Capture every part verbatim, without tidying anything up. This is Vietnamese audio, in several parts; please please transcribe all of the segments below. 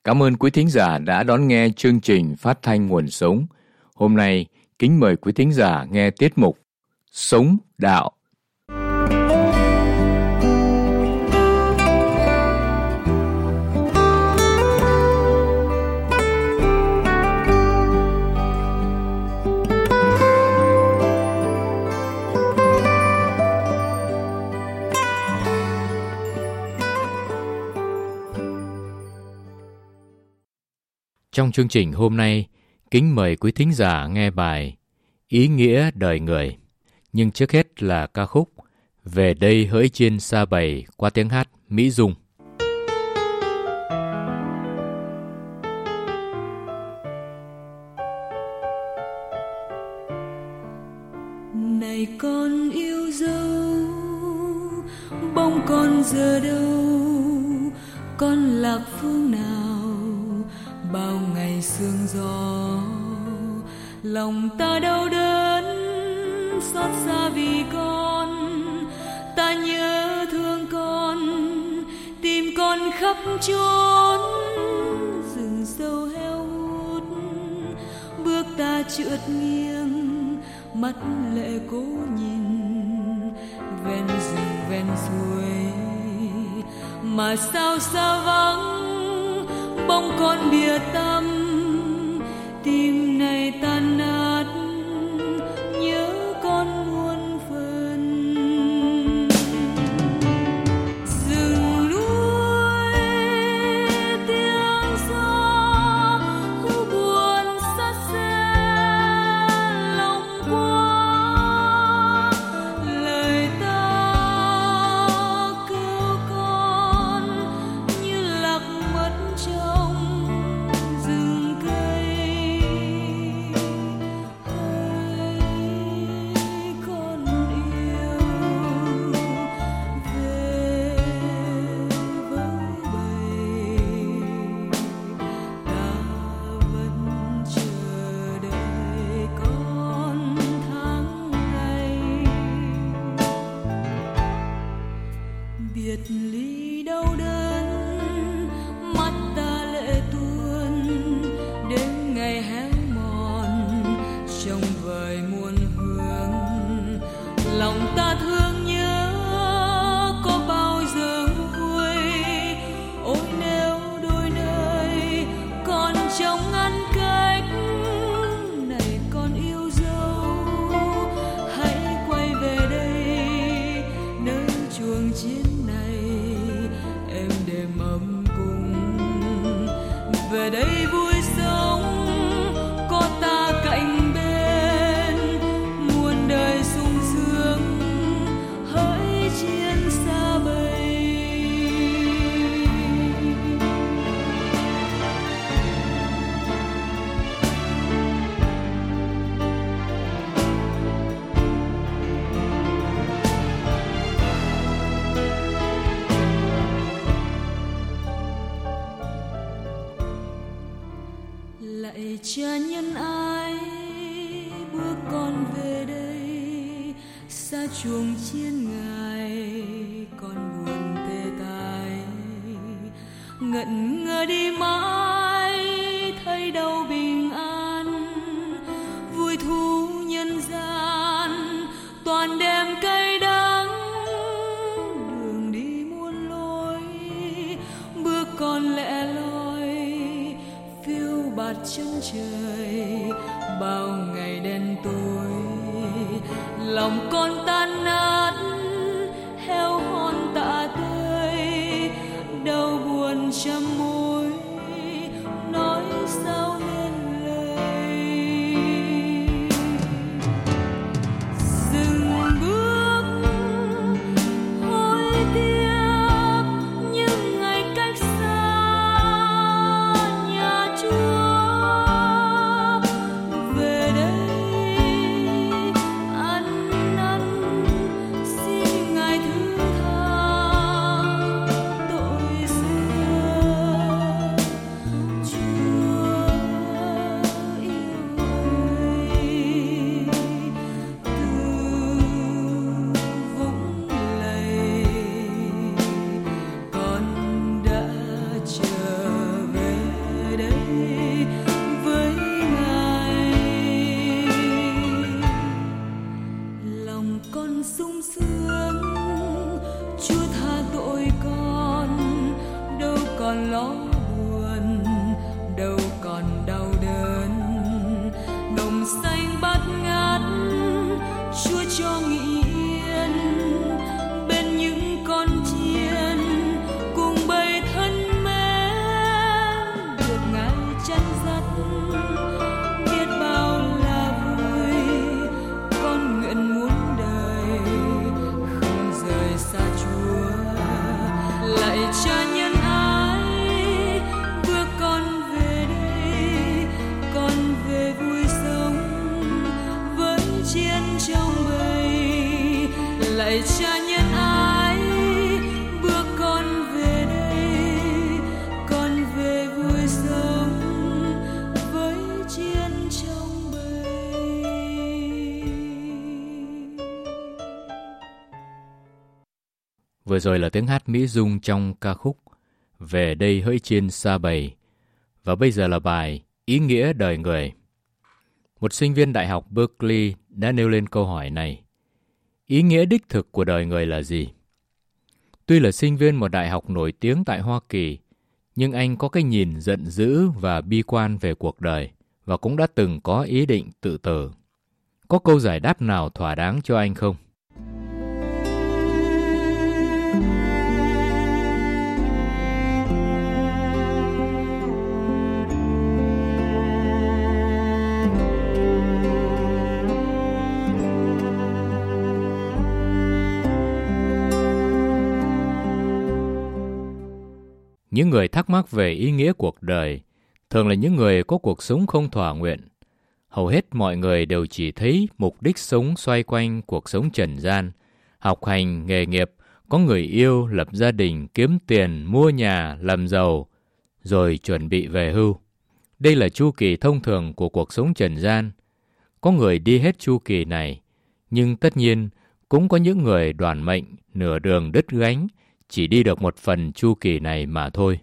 Cảm ơn quý thính giả đã đón nghe chương trình phát thanh Nguồn Sống. Hôm nay, kính mời quý thính giả nghe tiết mục Sống Đạo. Trong chương trình hôm nay, kính mời quý thính giả nghe bài Ý nghĩa đời người. Nhưng trước hết là ca khúc Về đây hỡi trên sa bầy qua tiếng hát Mỹ Dung. Này con yêu dấu, bông con giờ đâu, con lạc phương nào? Bao ngày sương gió, lòng ta đau đớn, xót xa vì con. Ta nhớ thương con, tìm con khắp chốn, rừng sâu heo hút. Bước ta trượt nghiêng, mắt lệ cố nhìn, ven rừng ven suối, mà sao xa vắng. Bông con bìa tâm, tim này tan nát, nhớ con muôn phần. Rừng núi tiếng gió, hữu buồn xa xe lòng qua. Lời ta kêu con như lạc mất trong biệt ly đau đớn, mắt ta lệ tuôn đến ngày héo mòn trong vời muôn hương. Lòng ta thương nhớ có bao giờ vui, ôi nếu đôi nơi còn trong ngăn cách. Này con yêu dấu, hãy quay về đây nơi chuồng chiến về đây vui sống, có ta cạnh bên, muôn đời sung sướng hỡi trên sa bầy. Lạy cha nhân ái, bước con về đây, xa chuồng chiên ngài, con buồn tê tái. Ngẩn ngơ đi mãi, thấy đâu bình an, vui thú nhân gian, toàn đem cay đắng. Đường đi muôn lối, bước con lẻ loi, phiêu bạt chân trời bao ngày đen tối. Lòng con tan nát, heo hon tạ tơi, đau buồn trăm mối, nói sao nên lời. Dừng bước hối tiếc những ngày cách xa nhà Chúa. Về đây ăn năn lạy Cha nhân ái, bước con về đây, con về vui sống với chiên trong bầy. Lạy Cha nhân ái, bước con về đây, con về vui sống với chiên trong bầy. Vừa rồi là tiếng hát Mỹ Dung trong ca khúc Về đây hỡi chiên xa bầy. Và bây giờ là bài Ý nghĩa đời người. Một sinh viên Đại học Berkeley đã nêu lên câu hỏi này. Ý nghĩa đích thực của đời người là gì? Tuy là sinh viên một đại học nổi tiếng tại Hoa Kỳ, nhưng anh có cái nhìn giận dữ và bi quan về cuộc đời và cũng đã từng có ý định tự tử. Có câu giải đáp nào thỏa đáng cho anh không? Những người thắc mắc về ý nghĩa cuộc đời thường là những người có cuộc sống không thỏa nguyện. Hầu hết mọi người đều chỉ thấy mục đích sống xoay quanh cuộc sống trần gian, học hành, nghề nghiệp, có người yêu, lập gia đình, kiếm tiền, mua nhà, làm giàu, rồi chuẩn bị về hưu. Đây là chu kỳ thông thường của cuộc sống trần gian. Có người đi hết chu kỳ này, nhưng tất nhiên cũng có những người đoản mệnh, nửa đường đứt gánh, chỉ đi được một phần chu kỳ này mà thôi.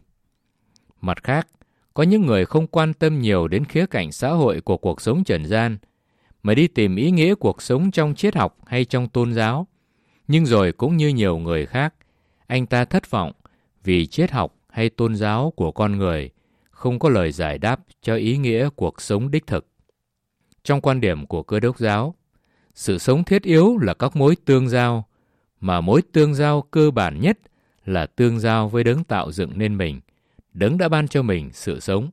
Mặt khác, có những người không quan tâm nhiều đến khía cạnh xã hội của cuộc sống trần gian, mà đi tìm ý nghĩa cuộc sống trong triết học hay trong tôn giáo. Nhưng rồi cũng như nhiều người khác, anh ta thất vọng vì triết học hay tôn giáo của con người không có lời giải đáp cho ý nghĩa cuộc sống đích thực. Trong quan điểm của Cơ đốc giáo, sự sống thiết yếu là các mối tương giao, mà mối tương giao cơ bản nhất là tương giao với đấng tạo dựng nên mình, đấng đã ban cho mình sự sống.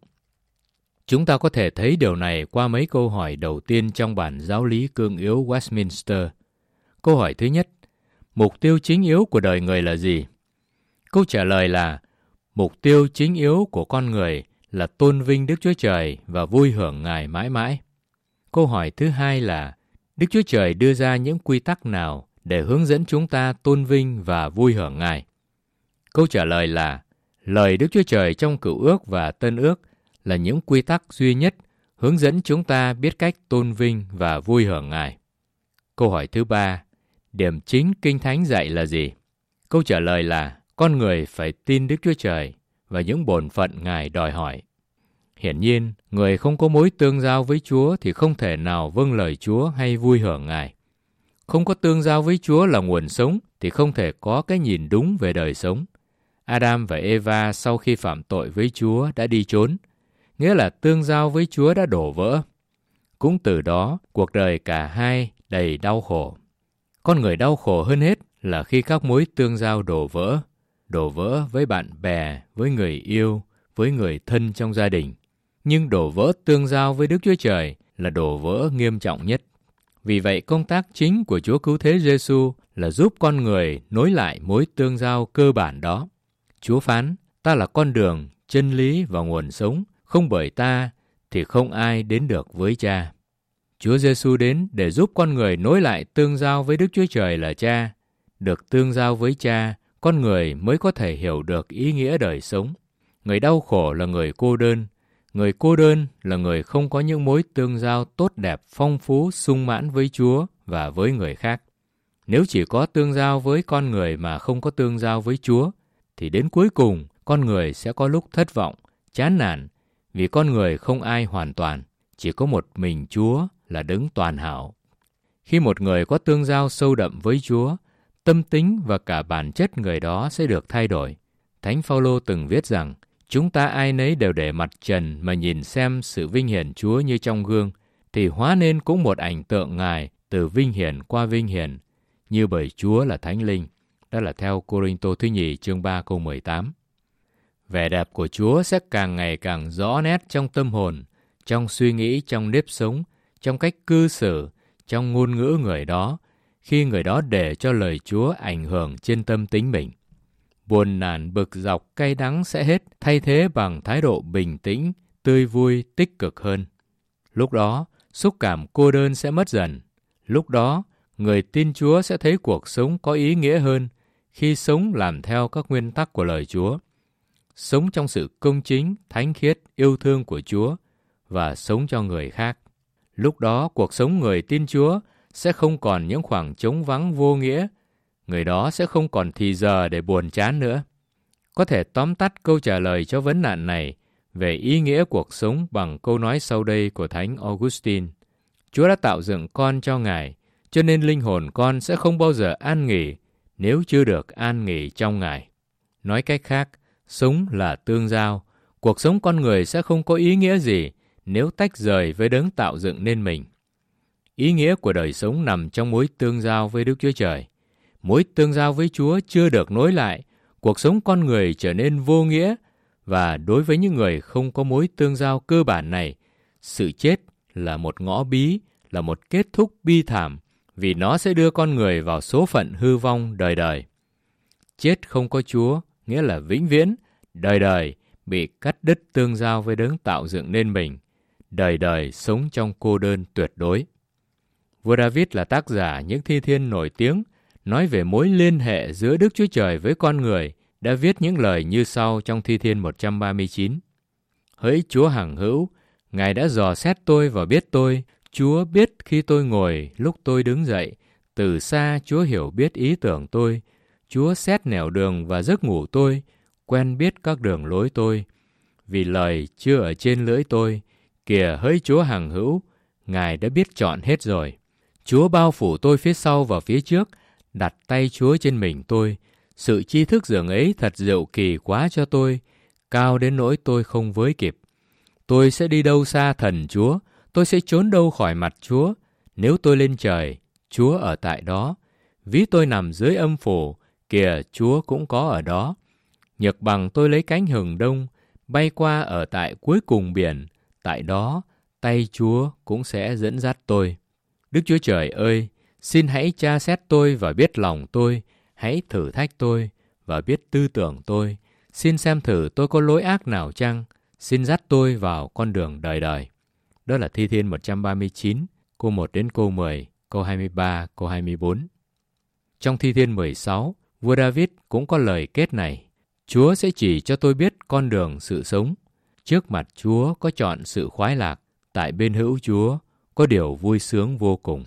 Chúng ta có thể thấy điều này qua mấy câu hỏi đầu tiên trong bản giáo lý cương yếu Westminster. Câu hỏi thứ nhất, mục tiêu chính yếu của đời người là gì? Câu trả lời là, mục tiêu chính yếu của con người là tôn vinh Đức Chúa Trời và vui hưởng Ngài mãi mãi. Câu hỏi thứ hai là, Đức Chúa Trời đưa ra những quy tắc nào để hướng dẫn chúng ta tôn vinh và vui hưởng Ngài? Câu trả lời là, lời Đức Chúa Trời trong Cựu Ước và Tân Ước là những quy tắc duy nhất hướng dẫn chúng ta biết cách tôn vinh và vui hưởng Ngài. Câu hỏi thứ ba, điểm chính Kinh Thánh dạy là gì? Câu trả lời là, con người phải tin Đức Chúa Trời và những bổn phận Ngài đòi hỏi. Hiển nhiên, người không có mối tương giao với Chúa thì không thể nào vâng lời Chúa hay vui hưởng Ngài. Không có tương giao với Chúa là nguồn sống thì không thể có cái nhìn đúng về đời sống. Adam và Eva sau khi phạm tội với Chúa đã đi trốn, nghĩa là tương giao với Chúa đã đổ vỡ. Cũng từ đó, cuộc đời cả hai đầy đau khổ. Con người đau khổ hơn hết là khi các mối tương giao đổ vỡ, đổ vỡ với bạn bè, với người yêu, với người thân trong gia đình. Nhưng đổ vỡ tương giao với Đức Chúa Trời là đổ vỡ nghiêm trọng nhất. Vì vậy, công tác chính của Chúa Cứu Thế Giêsu là giúp con người nối lại mối tương giao cơ bản đó. Chúa phán, ta là con đường, chân lý và nguồn sống, không bởi ta thì không ai đến được với Cha. Chúa Giêsu đến để giúp con người nối lại tương giao với Đức Chúa Trời là Cha. Được tương giao với Cha, con người mới có thể hiểu được ý nghĩa đời sống. Người đau khổ là người cô đơn. Người cô đơn là người không có những mối tương giao tốt đẹp, phong phú, sung mãn với Chúa và với người khác. Nếu chỉ có tương giao với con người mà không có tương giao với Chúa, thì đến cuối cùng con người sẽ có lúc thất vọng, chán nản, vì con người không ai hoàn toàn, chỉ có một mình Chúa là đấng toàn hảo. Khi một người có tương giao sâu đậm với Chúa, tâm tính và cả bản chất người đó sẽ được thay đổi. Thánh Phaolô từng viết rằng, chúng ta ai nấy đều để mặt trần mà nhìn xem sự vinh hiển Chúa như trong gương, thì hóa nên cũng một ảnh tượng Ngài từ vinh hiển qua vinh hiển, như bởi Chúa là Thánh Linh. Đó là theo Cô-rinh-tô thứ nhì chương ba câu mười tám. Vẻ đẹp của Chúa sẽ càng ngày càng rõ nét trong tâm hồn, trong suy nghĩ, trong nếp sống, trong cách cư xử, trong ngôn ngữ người đó, khi người đó để cho lời Chúa ảnh hưởng trên tâm tính mình. buồn nản bực dọc cay đắng sẽ hết, thay thế bằng thái độ bình tĩnh, tươi vui, tích cực hơn. Lúc đó, xúc cảm cô đơn sẽ mất dần. Lúc đó, người tin Chúa sẽ thấy cuộc sống có ý nghĩa hơn khi sống làm theo các nguyên tắc của lời Chúa. Sống trong sự công chính, thánh khiết, yêu thương của Chúa và sống cho người khác. Lúc đó, cuộc sống người tin Chúa sẽ không còn những khoảng trống vắng vô nghĩa. Người đó sẽ không còn thì giờ để buồn chán nữa. Có thể tóm tắt câu trả lời cho vấn nạn này về ý nghĩa cuộc sống bằng câu nói sau đây của Thánh Augustine. Chúa đã tạo dựng con cho Ngài, cho nên linh hồn con sẽ không bao giờ an nghỉ nếu chưa được an nghỉ trong Ngài. Nói cách khác, sống là tương giao. Cuộc sống con người sẽ không có ý nghĩa gì nếu tách rời với đấng tạo dựng nên mình. Ý nghĩa của đời sống nằm trong mối tương giao với Đức Chúa Trời. Mối tương giao với Chúa chưa được nối lại, cuộc sống con người trở nên vô nghĩa, và đối với những người không có mối tương giao cơ bản này, sự chết là một ngõ bí, là một kết thúc bi thảm, vì nó sẽ đưa con người vào số phận hư vong đời đời. Chết không có Chúa nghĩa là vĩnh viễn, đời đời bị cắt đứt tương giao với đấng tạo dựng nên mình, đời đời sống trong cô đơn tuyệt đối. Vua David là tác giả những thi thiên nổi tiếng nói về mối liên hệ giữa Đức Chúa Trời với con người, đã viết những lời như sau trong thi thiên một trăm ba mươi chín. Hỡi Chúa hằng hữu, Ngài đã dò xét tôi và biết tôi. Chúa biết khi tôi ngồi, lúc tôi đứng dậy. Từ xa Chúa hiểu biết ý tưởng tôi. Chúa xét nẻo đường và giấc ngủ tôi, quen biết các đường lối tôi. Vì lời chưa ở trên lưỡi tôi, kìa hỡi Chúa hằng hữu, Ngài đã biết chọn hết rồi. Chúa bao phủ tôi phía sau và phía trước, đặt tay Chúa trên mình tôi. Sự tri thức dường ấy thật diệu kỳ quá cho tôi, cao đến nỗi tôi không với kịp. Tôi sẽ đi đâu xa thần Chúa, tôi sẽ trốn đâu khỏi mặt Chúa. Nếu tôi lên trời, Chúa ở tại đó. Ví tôi nằm dưới âm phủ, kìa Chúa cũng có ở đó. Nhược bằng tôi lấy cánh hừng đông, bay qua ở tại cuối cùng biển, tại đó tay Chúa cũng sẽ dẫn dắt tôi. Đức Chúa Trời ơi, xin hãy tra xét tôi và biết lòng tôi, hãy thử thách tôi và biết tư tưởng tôi. Xin xem thử tôi có lối ác nào chăng, xin dắt tôi vào con đường đời đời. Đó là thi thiên một trăm ba mươi chín, câu một đến câu mười, câu hai mươi ba, câu hai mươi bốn. Trong thi thiên mười sáu, vua David cũng có lời kết này. Chúa sẽ chỉ cho tôi biết con đường sự sống. Trước mặt Chúa có chọn sự khoái lạc, tại bên hữu Chúa có điều vui sướng vô cùng.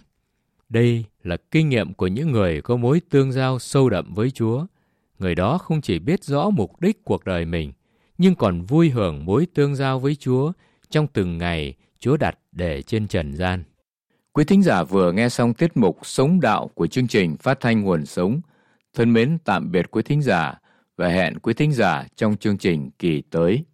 Đây là kinh nghiệm của những người có mối tương giao sâu đậm với Chúa. Người đó không chỉ biết rõ mục đích cuộc đời mình, nhưng còn vui hưởng mối tương giao với Chúa trong từng ngày Chúa đặt để trên trần gian. Quý thính giả vừa nghe xong tiết mục Sống Đạo của chương trình Phát thanh Nguồn Sống. Thân mến tạm biệt quý thính giả và hẹn quý thính giả trong chương trình kỳ tới.